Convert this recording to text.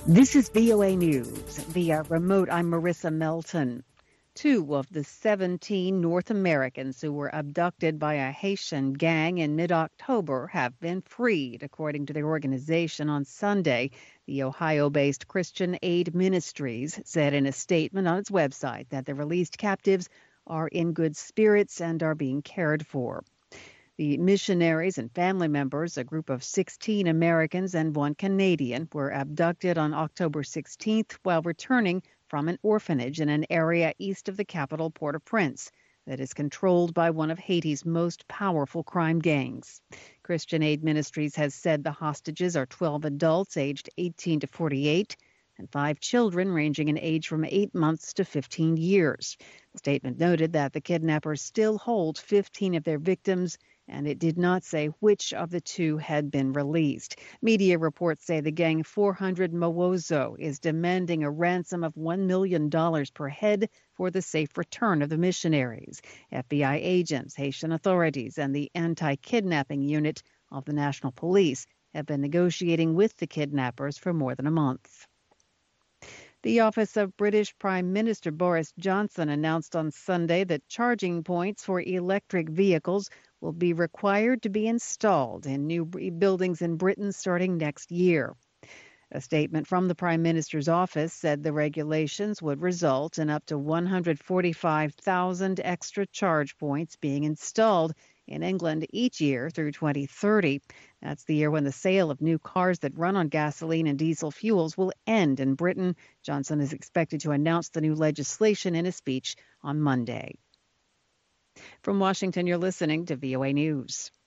This is VOA News. Via remote, I'm Marissa Melton. 2 of the 17 North Americans who were abducted by a Haitian gang in mid-October have been freed, according to the organization on Sunday. The Ohio-based Christian Aid Ministries said in a statement on its website that the released captives are in good spirits and are being cared for. The missionaries and family members, a group of 16 Americans and 1 Canadian, were abducted on October 16th while returning from an orphanage in an area east of the capital, Port-au-Prince, that is controlled by one of Haiti's most powerful crime gangs. Christian Aid Ministries has said the hostages are 12 adults aged 18 to 48 and 5 children ranging in age from 8 months to 15 years. The statement noted that the kidnappers still hold 15 of their victims, and it did not say which of the 2 had been released. Media reports say the gang 400 Mawozo is demanding a ransom of $1 million per head for the safe return of the missionaries. FBI agents, Haitian authorities, and the anti-kidnapping unit of the National Police have been negotiating with the kidnappers for more than a month. The office of British Prime Minister Boris Johnson announced on Sunday that charging points for electric vehicles will be required to be installed in new buildings in Britain starting next year. A statement from the Prime Minister's office said the regulations would result in up to 145,000 extra charge points being installed in England each year through 2030. That's the year when the sale of new cars that run on gasoline and diesel fuels will end in Britain. Johnson is expected to announce the new legislation in a speech on Monday. From Washington, you're listening to VOA News.